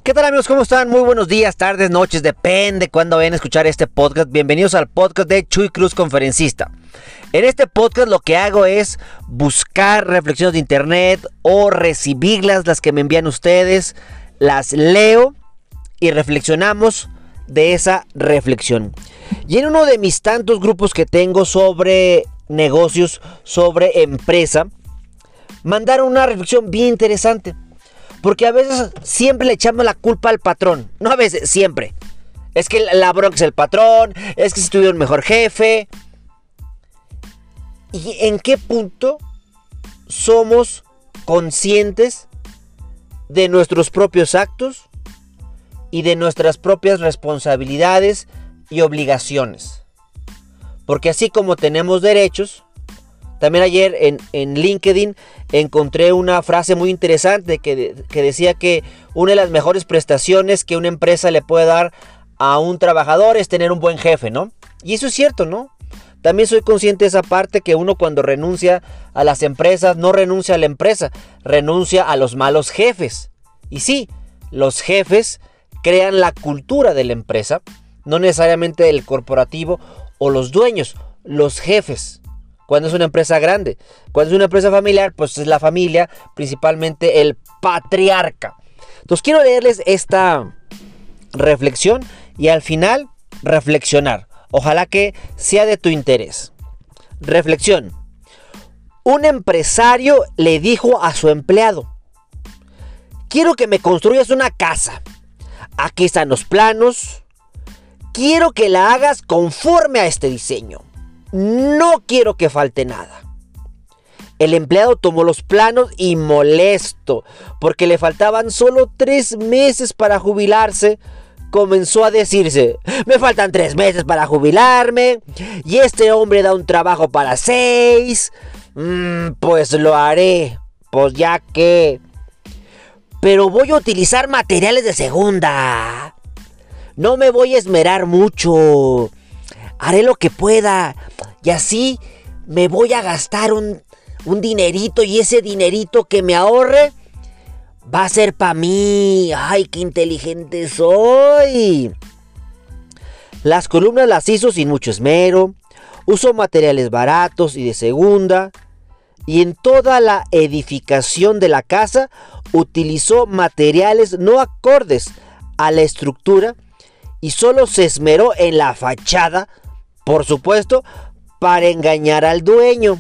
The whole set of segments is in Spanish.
¿Qué tal, amigos? ¿Cómo están? Muy buenos días, tardes, noches, depende cuándo vayan a escuchar este podcast. Bienvenidos al podcast de Chuy Cruz, conferencista. En este podcast lo que hago es buscar reflexiones de internet o recibirlas, las que me envían ustedes, las leo y reflexionamos de esa reflexión. Y en uno de mis tantos grupos que tengo sobre negocios, sobre empresa, mandaron una reflexión bien interesante. Porque a veces siempre le echamos la culpa al patrón. No a veces, siempre. Es que la bronca es el patrón. Es que si tuviera un mejor jefe. ¿Y en qué punto somos conscientes de nuestros propios actos y de nuestras propias responsabilidades y obligaciones? Porque así como tenemos derechos, también ayer en LinkedIn encontré una frase muy interesante que decía que una de las mejores prestaciones que una empresa le puede dar a un trabajador es tener un buen jefe, ¿no? Y eso es cierto, ¿no? También soy consciente de esa parte, que uno cuando renuncia a las empresas, no renuncia a la empresa, renuncia a los malos jefes. Y sí, los jefes crean la cultura de la empresa, no necesariamente el corporativo o los dueños, los jefes. Cuando es una empresa grande, cuando es una empresa familiar, pues es la familia, principalmente el patriarca. Entonces quiero leerles esta reflexión y al final reflexionar. Ojalá que sea de tu interés. Reflexión. Un empresario le dijo a su empleado: quiero que me construyas una casa. Aquí están los planos. Quiero que la hagas conforme a este diseño. No quiero que falte nada. El empleado tomó los planos y, molesto porque le faltaban solo 3 meses para jubilarse, comenzó a decirse: me faltan 3 meses para jubilarme y este hombre da un trabajo para 6. Pues lo haré, pues ya que. Pero voy a utilizar materiales de segunda. No me voy a esmerar mucho. Haré lo que pueda y así me voy a gastar un dinerito, y ese dinerito que me ahorre va a ser para mí. ¡Ay, qué inteligente soy! Las columnas las hizo sin mucho esmero, usó materiales baratos y de segunda, y en toda la edificación de la casa utilizó materiales no acordes a la estructura y solo se esmeró en la fachada, por supuesto, para engañar al dueño.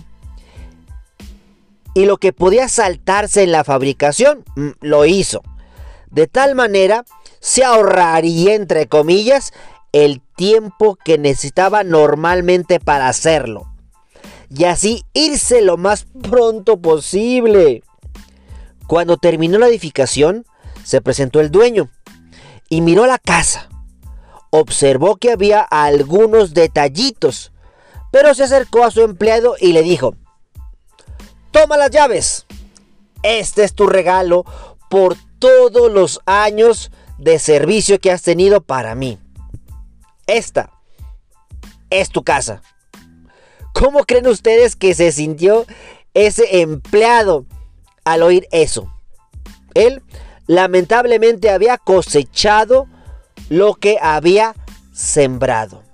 Y lo que podía saltarse en la fabricación, lo hizo. De tal manera, se ahorraría, entre comillas, el tiempo que necesitaba normalmente para hacerlo. Y así irse lo más pronto posible. Cuando terminó la edificación, se presentó el dueño y miró la casa. Observó que había algunos detallitos, pero se acercó a su empleado y le dijo: toma las llaves. Este es tu regalo por todos los años de servicio que has tenido para mí. Esta es tu casa. ¿Cómo creen ustedes que se sintió ese empleado al oír eso? Él lamentablemente había cosechado lo que había sembrado.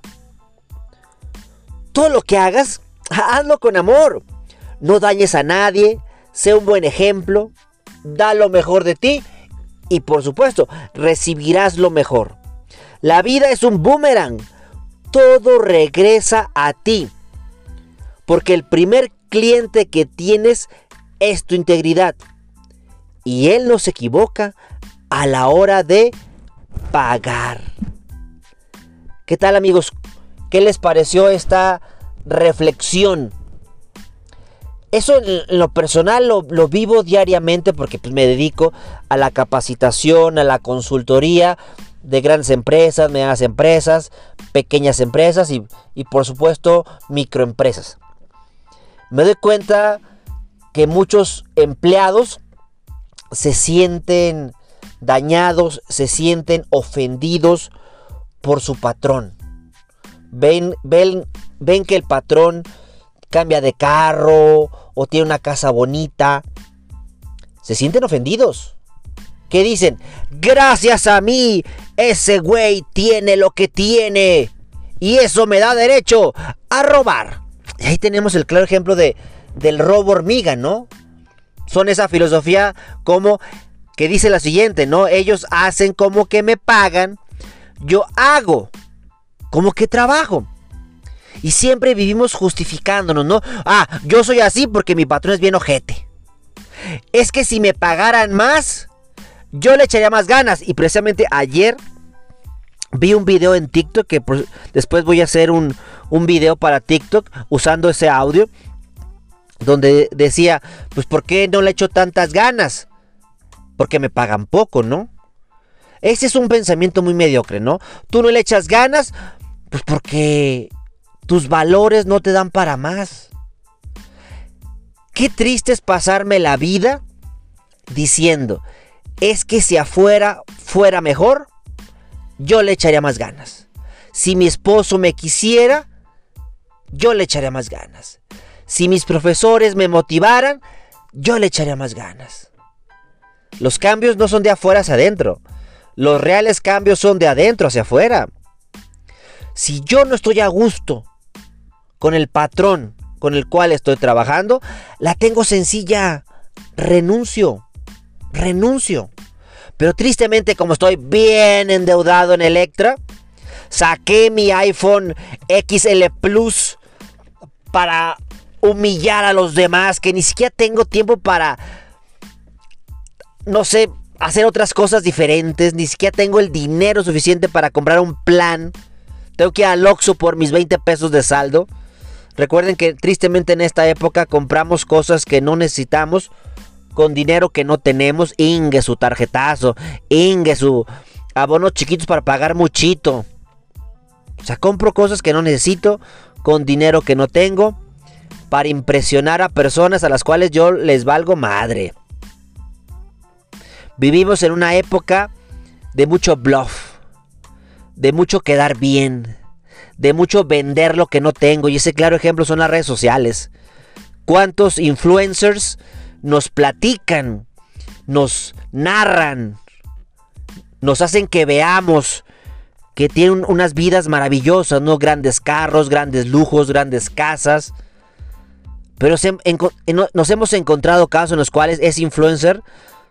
Todo lo que hagas, hazlo con amor. No dañes a nadie, sé un buen ejemplo, da lo mejor de ti y, por supuesto, recibirás lo mejor. La vida es un boomerang, todo regresa a ti, porque el primer cliente que tienes es tu integridad y él no se equivoca a la hora de pagar. ¿Qué tal, amigos? ¿Qué les pareció esta reflexión? Eso en lo personal lo vivo diariamente porque pues me dedico a la capacitación, a la consultoría de grandes empresas, medianas empresas, pequeñas empresas y por supuesto microempresas. Me doy cuenta que muchos empleados se sienten dañados, se sienten ofendidos por su patrón. Ven que el patrón cambia de carro o tiene una casa bonita. Se sienten ofendidos. que dicen, gracias a mí, ese güey tiene lo que tiene y eso me da derecho a robar. Y ahí tenemos el claro ejemplo del robo hormiga, ¿no? Son esa filosofía como que dice la siguiente, ¿no? Ellos hacen como que me pagan, yo hago como que trabajo. Y siempre vivimos justificándonos, ¿no? Yo soy así porque mi patrón es bien ojete. Es que si me pagaran más, yo le echaría más ganas. Y precisamente ayer vi un video en TikTok, que después voy a hacer un video para TikTok usando ese audio, donde decía, pues ¿por qué no le echo tantas ganas? Porque me pagan poco, ¿no? Ese es un pensamiento muy mediocre, ¿no? Tú no le echas ganas, pues porque tus valores no te dan para más. Qué triste es pasarme la vida diciendo, es que si afuera fuera mejor, yo le echaría más ganas. Si mi esposo me quisiera, yo le echaría más ganas. Si mis profesores me motivaran, yo le echaría más ganas. Los cambios no son de afuera hacia adentro. Los reales cambios son de adentro hacia afuera. Si yo no estoy a gusto con el patrón con el cual estoy trabajando, la tengo sencilla. Renuncio. Pero tristemente, como estoy bien endeudado en Electra, saqué mi iPhone XL Plus para humillar a los demás, que ni siquiera tengo tiempo para, no sé, hacer otras cosas diferentes. Ni siquiera tengo el dinero suficiente para comprar un plan. Tengo que ir al Oxxo por mis 20 pesos de saldo. Recuerden que tristemente en esta época compramos cosas que no necesitamos con dinero que no tenemos. Ingue su tarjetazo, ingue su abonos chiquitos para pagar muchito. O sea, compro cosas que no necesito con dinero que no tengo para impresionar a personas a las cuales yo les valgo madre. Vivimos en una época de mucho bluff, de mucho quedar bien, de mucho vender lo que no tengo. Y ese claro ejemplo son las redes sociales. ¿Cuántos influencers nos platican, nos narran, nos hacen que veamos que tienen unas vidas maravillosas, ¿no? Grandes carros, grandes lujos, grandes casas. Pero nos hemos encontrado casos en los cuales ese influencer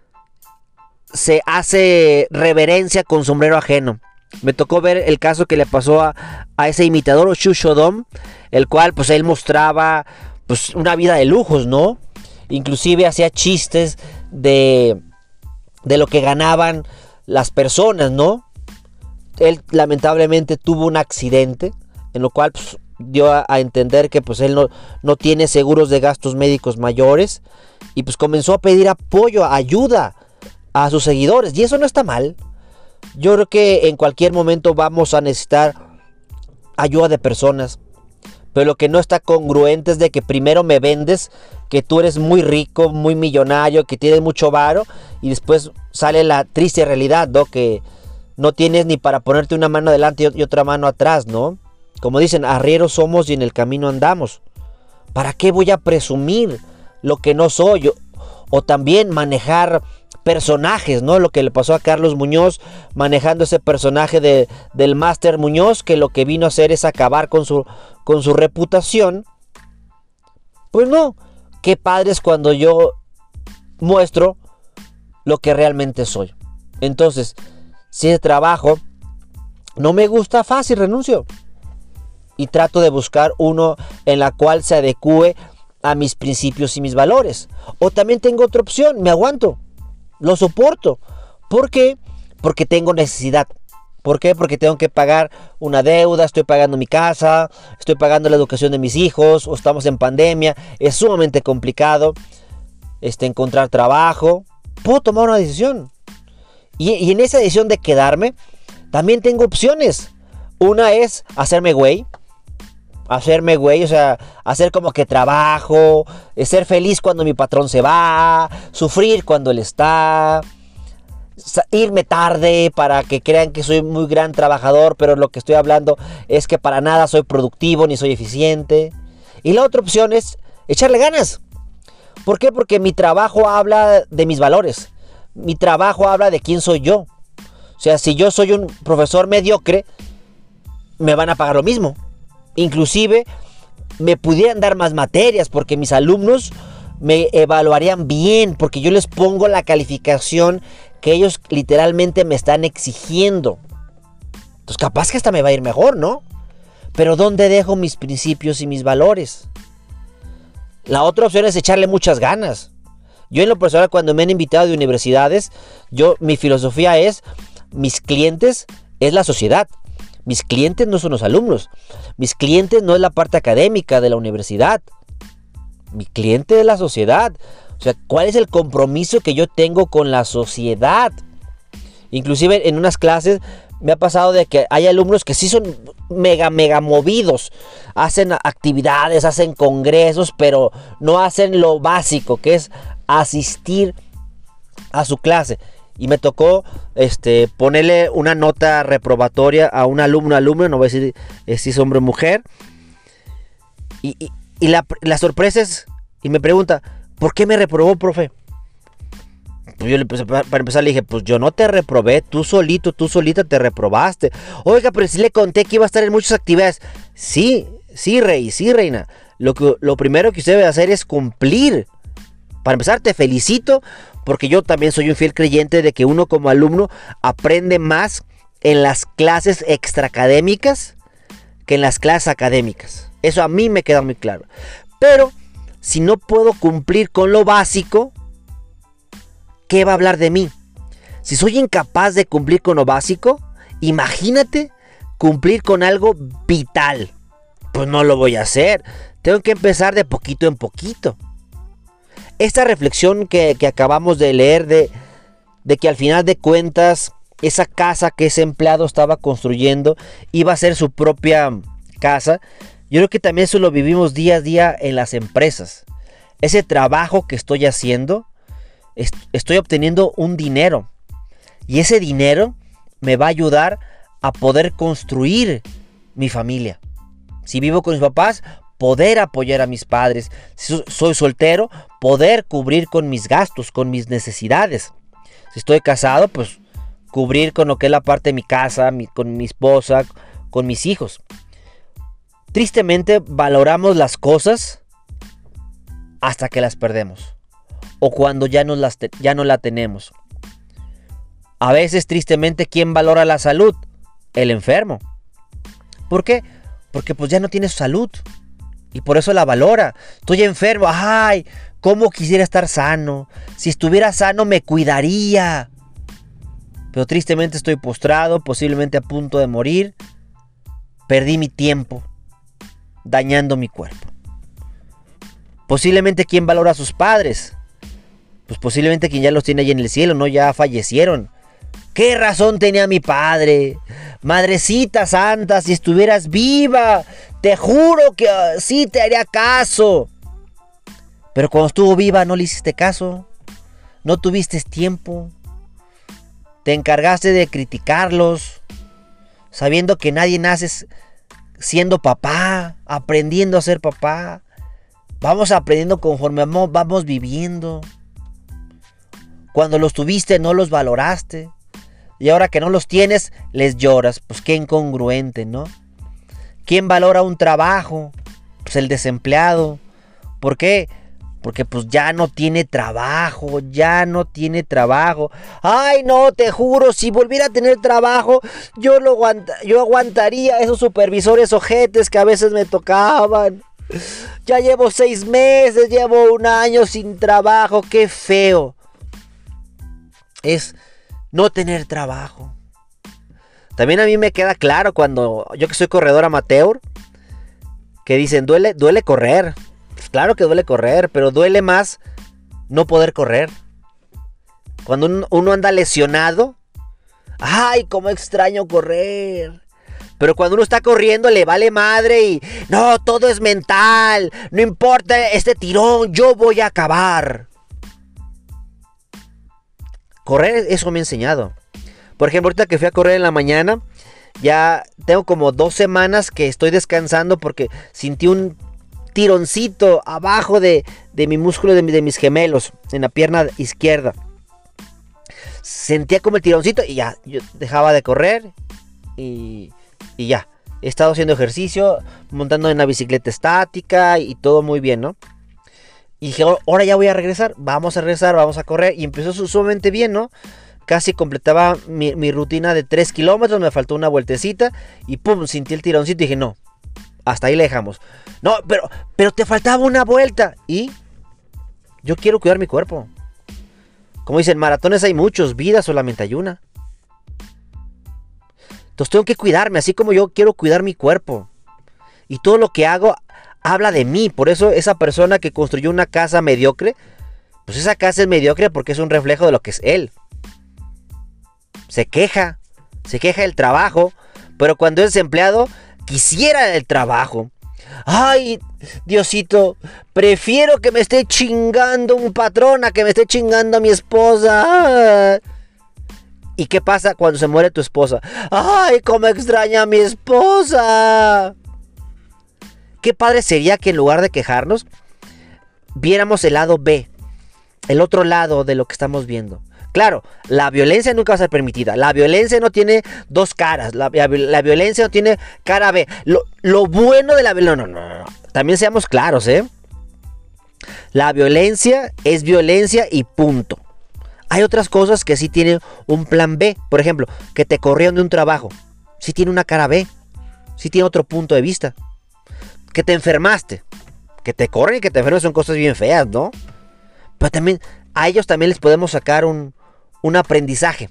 se hace reverencia con sombrero ajeno. Me tocó ver el caso que le pasó a ese imitador, Shushodom, el cual pues él mostraba pues una vida de lujos, ¿no? Inclusive hacía chistes de lo que ganaban las personas, ¿no? Él lamentablemente tuvo un accidente, en lo cual pues, dio a entender que pues él no tiene seguros de gastos médicos mayores. Y pues comenzó a pedir apoyo, ayuda a sus seguidores. Y eso no está mal. Yo creo que en cualquier momento vamos a necesitar ayuda de personas. Pero lo que no está congruente es de que primero me vendes que tú eres muy rico, muy millonario, que tienes mucho varo, y después sale la triste realidad, ¿no? Que no tienes ni para ponerte una mano adelante y otra mano atrás, ¿no? Como dicen, arrieros somos y en el camino andamos. ¿Para qué voy a presumir lo que no soy? O también manejar personajes, ¿no? Lo que le pasó a Carlos Muñoz, manejando ese personaje del Máster Muñoz, que lo que vino a hacer es acabar con su reputación. Pues no, qué padre es cuando yo muestro lo que realmente soy. Entonces, si el trabajo no me gusta, fácil, renuncio. Y trato de buscar uno en la cual se adecue a mis principios y mis valores. O también tengo otra opción, me aguanto. Lo soporto. ¿Por qué? Porque tengo necesidad. ¿Por qué? Porque tengo que pagar una deuda, estoy pagando mi casa, estoy pagando la educación de mis hijos, o estamos en pandemia, es sumamente complicado encontrar trabajo. Puedo tomar una decisión. Y en esa decisión de quedarme, también tengo opciones. Una es hacerme güey, o sea, hacer como que trabajo, ser feliz cuando mi patrón se va, sufrir cuando él está, irme tarde para que crean que soy muy gran trabajador, pero lo que estoy hablando es que para nada soy productivo ni soy eficiente. Y la otra opción es echarle ganas. ¿Por qué? Porque mi trabajo habla de mis valores. mi trabajo habla de quién soy yo. O sea, si yo soy un profesor mediocre, me van a pagar lo mismo. Inclusive me pudieran dar más materias porque mis alumnos me evaluarían bien, porque yo les pongo la calificación que ellos literalmente me están exigiendo. Entonces capaz que hasta me va a ir mejor, ¿no? Pero ¿dónde dejo mis principios y mis valores? La otra opción es echarle muchas ganas. Yo en lo personal, cuando me han invitado de universidades, mi filosofía es, mis clientes es la sociedad. Mis clientes no son los alumnos. Mis clientes no es la parte académica de la universidad. Mi cliente es la sociedad. O sea, ¿cuál es el compromiso que yo tengo con la sociedad? Inclusive en unas clases me ha pasado de que hay alumnos que sí son mega movidos. Hacen actividades, hacen congresos, pero no hacen lo básico, que es asistir a su clase. Y me tocó ponerle una nota reprobatoria a un alumno, no voy a decir si es hombre o mujer. Y la sorpresa es, y me pregunta, ¿por qué me reprobó, profe? Pues yo para empezar le dije, pues yo no te reprobé, tú solita te reprobaste. Oiga, pero sí le conté que iba a estar en muchas actividades. Sí, rey, sí, reina. Lo primero que usted debe hacer es cumplir. Para empezar, te felicito, porque yo también soy un fiel creyente de que uno como alumno aprende más en las clases extraacadémicas que en las clases académicas. Eso a mí me queda muy claro. Pero si no puedo cumplir con lo básico, ¿qué va a hablar de mí? Si soy incapaz de cumplir con lo básico, imagínate cumplir con algo vital. Pues no lo voy a hacer. Tengo que empezar de poquito en poquito. Esta reflexión que acabamos de leer de que al final de cuentas esa casa que ese empleado estaba construyendo iba a ser su propia casa, yo creo que también eso lo vivimos día a día en las empresas. Ese trabajo que estoy haciendo, estoy obteniendo un dinero, y ese dinero me va a ayudar a poder construir mi familia. Si vivo con mis papás, poder apoyar a mis padres. Si soy soltero, poder cubrir con mis gastos, con mis necesidades. Si estoy casado, pues cubrir con lo que es la parte de mi casa, con mi esposa, con mis hijos. Tristemente valoramos las cosas hasta que las perdemos, o cuando ya no la tenemos. A veces, tristemente, ¿quién valora la salud? El enfermo. ¿Por qué? Porque pues ya no tiene salud. Y por eso la valora. Estoy enfermo. ¡Ay! ¿Cómo quisiera estar sano? Si estuviera sano me cuidaría. Pero tristemente estoy postrado, posiblemente a punto de morir. Perdí mi tiempo dañando mi cuerpo. Posiblemente quien valora a sus padres. Pues posiblemente quien ya los tiene allí en el cielo, ¿no? Ya fallecieron. ¿Qué razón tenía mi padre? Madrecita santa, si estuvieras viva, te juro que sí te haría caso. Pero cuando estuvo viva no le hiciste caso. No tuviste tiempo. Te encargaste de criticarlos, sabiendo que nadie nace siendo papá, aprendiendo a ser papá. Vamos aprendiendo conforme vamos viviendo. Cuando los tuviste no los valoraste. Y ahora que no los tienes, les lloras. Pues qué incongruente, ¿no? ¿Quién valora un trabajo? Pues el desempleado. ¿Por qué? Porque pues ya no tiene trabajo. Ay, no, te juro, si volviera a tener trabajo, yo aguantaría esos supervisores ojetes que a veces me tocaban. Ya llevo 6 meses, llevo 1 año sin trabajo. Qué feo es no tener trabajo. También a mí me queda claro cuando yo que soy corredor amateur, que dicen duele correr. Pues claro que duele correr, pero duele más no poder correr. Cuando uno anda lesionado, ay, cómo extraño correr. Pero cuando uno está corriendo le vale madre y no, todo es mental. No importa este tirón, yo voy a acabar. Correr, eso me ha enseñado. Por ejemplo, ahorita que fui a correr en la mañana, ya tengo como 2 semanas que estoy descansando porque sentí un tironcito abajo de mi músculo de mis gemelos, en la pierna izquierda. sentía como el tironcito y ya, yo dejaba de correr y ya. He estado haciendo ejercicio, montando en una bicicleta estática y todo muy bien, ¿no? Y dije, ahora ya voy a regresar, vamos a correr. Y empezó sumamente bien, ¿no? Casi completaba mi rutina de 3 kilómetros, me faltó una vueltecita y pum, sentí el tironcito y dije, no, hasta ahí le dejamos. No, pero te faltaba una vuelta. Y yo quiero cuidar mi cuerpo. Como dicen, maratones hay muchos, vida solamente hay una. Entonces tengo que cuidarme, así como yo quiero cuidar mi cuerpo. Y todo lo que hago habla de mí. Por eso esa persona que construyó una casa mediocre, pues esa casa es mediocre porque es un reflejo de lo que es él. Se queja del trabajo, pero cuando es empleado, quisiera el trabajo. Ay, Diosito, prefiero que me esté chingando un patrón a que me esté chingando a mi esposa. ¿Y qué pasa cuando se muere tu esposa? ¡Ay, cómo extraña a mi esposa! Qué padre sería que en lugar de quejarnos, viéramos el lado B, el otro lado de lo que estamos viendo. Claro, la violencia nunca va a ser permitida. La violencia no tiene dos caras. La violencia no tiene cara B. Lo bueno de la violencia... No. También seamos claros, ¿eh? La violencia es violencia y punto. Hay otras cosas que sí tienen un plan B. Por ejemplo, que te corrieron de un trabajo. Sí tiene una cara B. Sí tiene otro punto de vista. Que te enfermaste. Que te corren y que te enfermes son cosas bien feas, ¿no? Pero también a ellos también les podemos sacar un aprendizaje.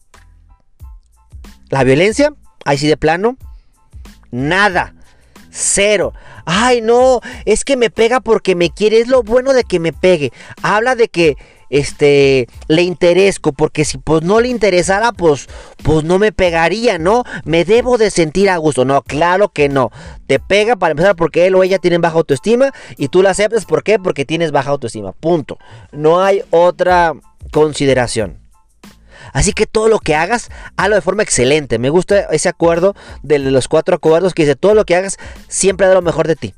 La violencia, ahí sí de plano, nada. Cero. Ay, no, es que me pega porque me quiere. Es lo bueno de que me pegue. Habla de que le interesco, porque si pues no le interesara, pues no me pegaría, ¿no? Me debo de sentir a gusto. No, claro que no. Te pega para empezar porque él o ella tienen baja autoestima y tú la aceptas. ¿Por qué? Porque tienes baja autoestima. Punto. No hay otra consideración. Así que todo lo que hagas, hazlo de forma excelente. Me gusta ese acuerdo de los 4 acuerdos que dice: todo lo que hagas, siempre da lo mejor de ti.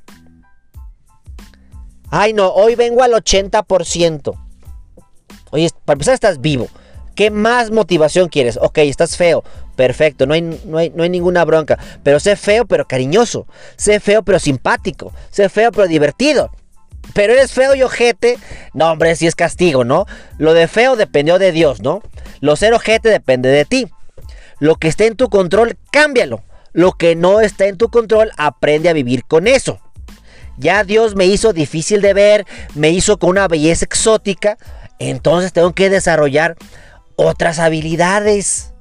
Ay, no, hoy vengo al 80%. Oye, para empezar estás vivo. ¿Qué más motivación quieres? Ok, estás feo. Perfecto, no hay ninguna bronca. Pero sé feo pero cariñoso. Sé feo pero simpático. Sé feo pero divertido. Pero eres feo y ojete. No, hombre, si es castigo, ¿no? Lo de feo dependió de Dios, ¿no? Lo ser ojete depende de ti. Lo que esté en tu control, cámbialo. Lo que no está en tu control, aprende a vivir con eso. Ya Dios me hizo difícil de ver, me hizo con una belleza exótica. Entonces tengo que desarrollar otras habilidades.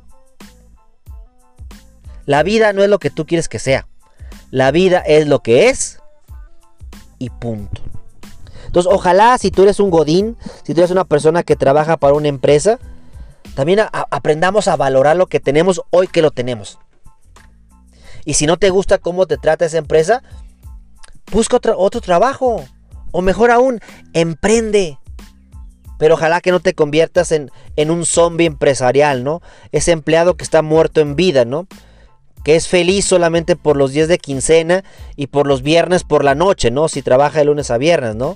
La vida no es lo que tú quieres que sea. La vida es lo que es y punto. Entonces, ojalá si tú eres un godín, si tú eres una persona que trabaja para una empresa, también aprendamos a valorar lo que tenemos hoy que lo tenemos. Y si no te gusta cómo te trata esa empresa, busca otro trabajo. O mejor aún, emprende. Pero ojalá que no te conviertas en un zombie empresarial, ¿no? Ese empleado que está muerto en vida, ¿no? Que es feliz solamente por los días de quincena y por los viernes por la noche, ¿no? Si trabaja de lunes a viernes, ¿no?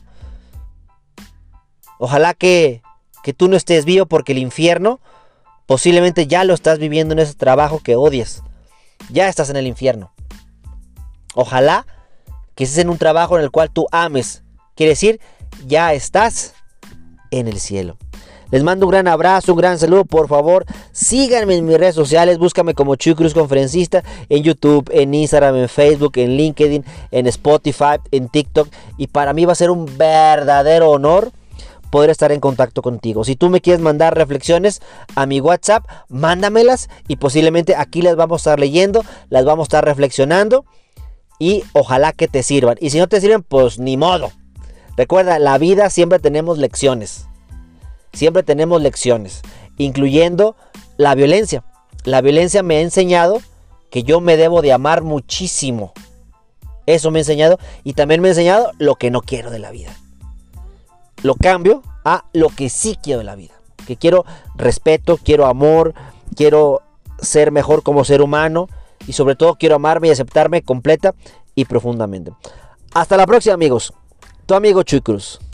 Ojalá que tú no estés vivo porque el infierno posiblemente ya lo estás viviendo en ese trabajo que odias. Ya estás en el infierno. Ojalá que estés en un trabajo en el cual tú ames. Quiere decir, ya estás en el cielo. Les mando un gran abrazo, un gran saludo. Por favor, síganme en mis redes sociales. Búscame como Chuy Cruz Conferencista en YouTube, en Instagram, en Facebook, en LinkedIn, en Spotify, en TikTok. Y para mí va a ser un verdadero honor poder estar en contacto contigo. Si tú me quieres mandar reflexiones a mi WhatsApp, mándamelas y posiblemente aquí las vamos a estar leyendo, las vamos a estar reflexionando y ojalá que te sirvan. Y si no te sirven, pues ni modo. Recuerda, la vida siempre tenemos lecciones. Siempre tenemos lecciones, incluyendo la violencia. La violencia me ha enseñado que yo me debo de amar muchísimo. Eso me ha enseñado y también me ha enseñado lo que no quiero de la vida. Lo cambio a lo que sí quiero de la vida. Que quiero respeto, quiero amor, quiero ser mejor como ser humano y sobre todo quiero amarme y aceptarme completa y profundamente. Hasta la próxima, amigos. Tu amigo Chuy Cruz.